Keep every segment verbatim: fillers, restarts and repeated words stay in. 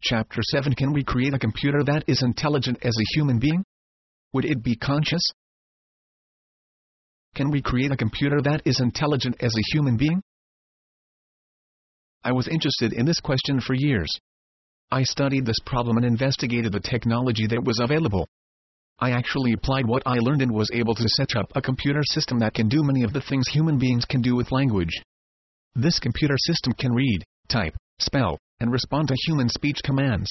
Chapter seven. Can we create a computer that is intelligent as a human being? Would it be conscious? Can we create a computer that is intelligent as a human being? I was interested in this question for years. I studied this problem and investigated the technology that was available. I actually applied what I learned and was able to set up a computer system that can do many of the things human beings can do with language. This computer system can read, type, spell, and respond to human speech commands.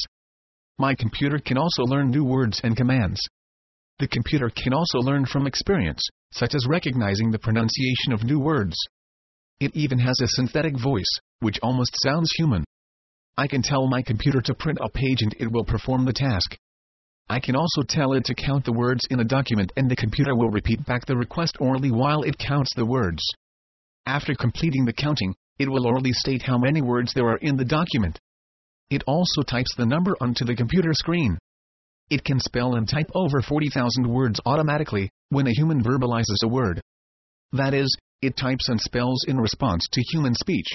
My computer can also learn new words and commands. The computer can also learn from experience, such as recognizing the pronunciation of new words. It even has a synthetic voice, which almost sounds human. I can tell my computer to print a page and it will perform the task. I can also tell it to count the words in a document and the computer will repeat back the request orally while it counts the words. After completing the counting, it will orally state how many words there are in the document. It also types the number onto the computer screen. It can spell and type over forty thousand words automatically when a human verbalizes a word. That is, it types and spells in response to human speech.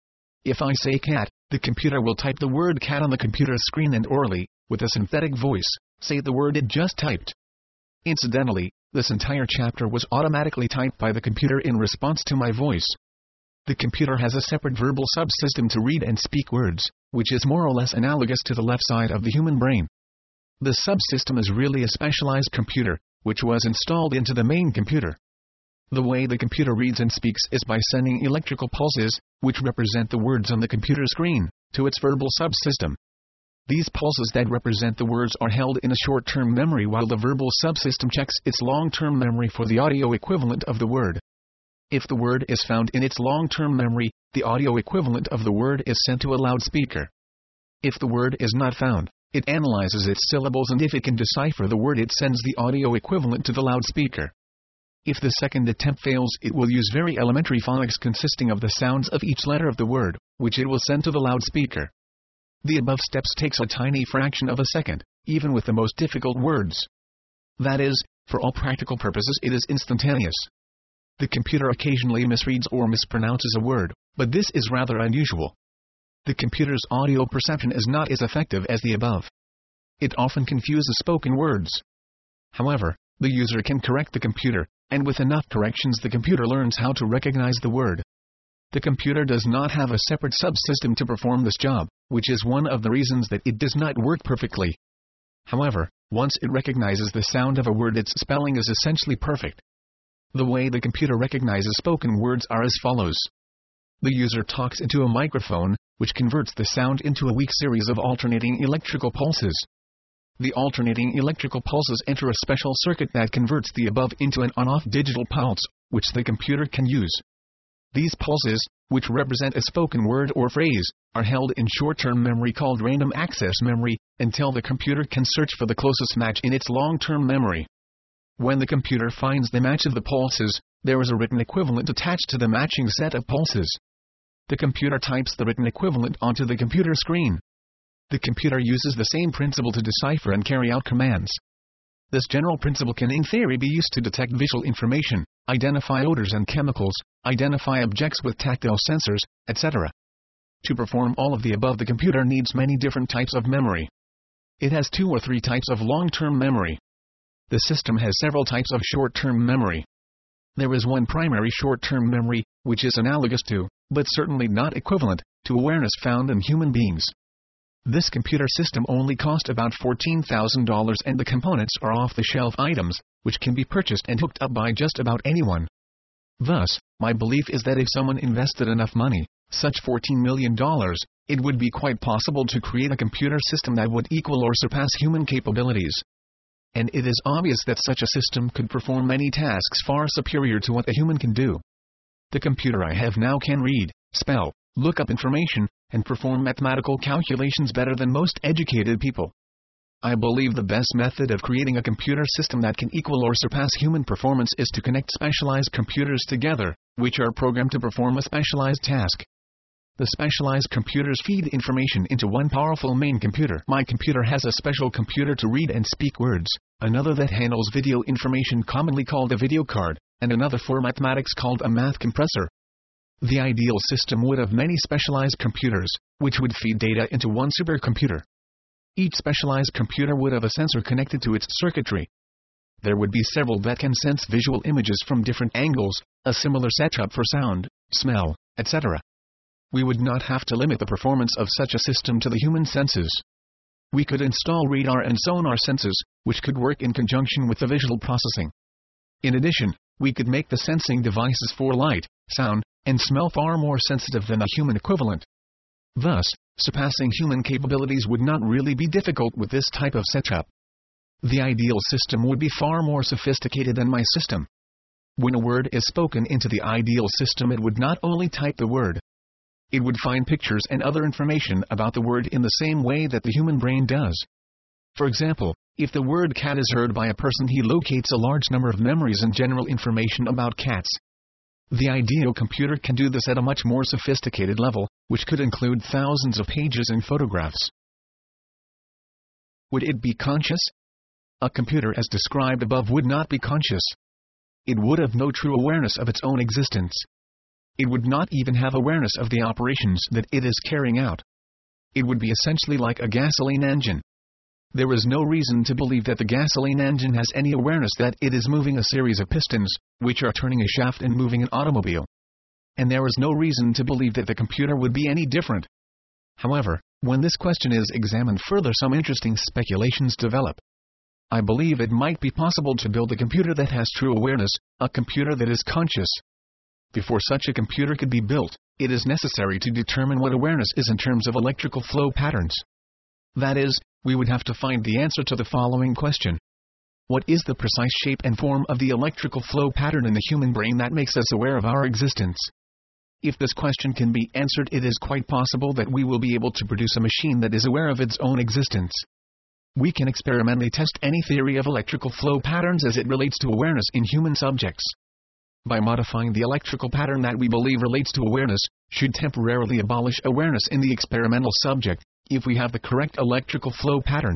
If I say cat, the computer will type the word cat on the computer screen and orally, with a synthetic voice, say the word it just typed. Incidentally, this entire chapter was automatically typed by the computer in response to my voice. The computer has a separate verbal subsystem to read and speak words, which is more or less analogous to the left side of the human brain. The subsystem is really a specialized computer, which was installed into the main computer. The way the computer reads and speaks is by sending electrical pulses, which represent the words on the computer screen, to its verbal subsystem. These pulses that represent the words are held in a short-term memory while the verbal subsystem checks its long-term memory for the audio equivalent of the word. If the word is found in its long-term memory, the audio equivalent of the word is sent to a loudspeaker. If the word is not found, it analyzes its syllables and if it can decipher the word it sends the audio equivalent to the loudspeaker. If the second attempt fails, it will use very elementary phonics consisting of the sounds of each letter of the word, which it will send to the loudspeaker. The above steps takes a tiny fraction of a second, even with the most difficult words. That is, for all practical purposes it is instantaneous. The computer occasionally misreads or mispronounces a word, but this is rather unusual. The computer's audio perception is not as effective as the above. It often confuses spoken words. However, the user can correct the computer, and with enough corrections the computer learns how to recognize the word. The computer does not have a separate subsystem to perform this job, which is one of the reasons that it does not work perfectly. However, once it recognizes the sound of a word, its spelling is essentially perfect. The way the computer recognizes spoken words are as follows. The user talks into a microphone, which converts the sound into a weak series of alternating electrical pulses. The alternating electrical pulses enter a special circuit that converts the above into an on-off digital pulse, which the computer can use. These pulses, which represent a spoken word or phrase, are held in short-term memory called random access memory, until the computer can search for the closest match in its long-term memory. When the computer finds the match of the pulses, there is a written equivalent attached to the matching set of pulses. The computer types the written equivalent onto the computer screen. The computer uses the same principle to decipher and carry out commands. This general principle can in theory be used to detect visual information, identify odors and chemicals, identify objects with tactile sensors, et cetera. To perform all of the above, the computer needs many different types of memory. It has two or three types of long-term memory. The system has several types of short-term memory. There is one primary short-term memory, which is analogous to, but certainly not equivalent, to awareness found in human beings. This computer system only cost about fourteen thousand dollars and the components are off-the-shelf items, which can be purchased and hooked up by just about anyone. Thus, my belief is that if someone invested enough money, such fourteen million dollars, it would be quite possible to create a computer system that would equal or surpass human capabilities. And it is obvious that such a system could perform many tasks far superior to what a human can do. The computer I have now can read, spell, look up information, and perform mathematical calculations better than most educated people. I believe the best method of creating a computer system that can equal or surpass human performance is to connect specialized computers together, which are programmed to perform a specialized task. The specialized computers feed information into one powerful main computer. My computer has a special computer to read and speak words, another that handles video information commonly called a video card, and another for mathematics called a math compressor. The ideal system would have many specialized computers, which would feed data into one supercomputer. Each specialized computer would have a sensor connected to its circuitry. There would be several that can sense visual images from different angles, a similar setup for sound, smell, et cetera. We would not have to limit the performance of such a system to the human senses. We could install radar and sonar sensors, which could work in conjunction with the visual processing. In addition, we could make the sensing devices for light, sound, and smell far more sensitive than the human equivalent. Thus, surpassing human capabilities would not really be difficult with this type of setup. The ideal system would be far more sophisticated than my system. When a word is spoken into the ideal system, it would not only type the word. It would find pictures and other information about the word in the same way that the human brain does. For example, if the word cat is heard by a person, he locates a large number of memories and general information about cats. The ideal computer can do this at a much more sophisticated level, which could include thousands of pages and photographs. Would it be conscious? A computer as described above would not be conscious. It would have no true awareness of its own existence. It would not even have awareness of the operations that it is carrying out. It would be essentially like a gasoline engine. There is no reason to believe that the gasoline engine has any awareness that it is moving a series of pistons, which are turning a shaft and moving an automobile. And there is no reason to believe that the computer would be any different. However, when this question is examined further, some interesting speculations develop. I believe it might be possible to build a computer that has true awareness, a computer that is conscious. Before such a computer could be built, it is necessary to determine what awareness is in terms of electrical flow patterns. That is, we would have to find the answer to the following question. What is the precise shape and form of the electrical flow pattern in the human brain that makes us aware of our existence? If this question can be answered, it is quite possible that we will be able to produce a machine that is aware of its own existence. We can experimentally test any theory of electrical flow patterns as it relates to awareness in human subjects. By modifying the electrical pattern that we believe relates to awareness, should temporarily abolish awareness in the experimental subject, if we have the correct electrical flow pattern.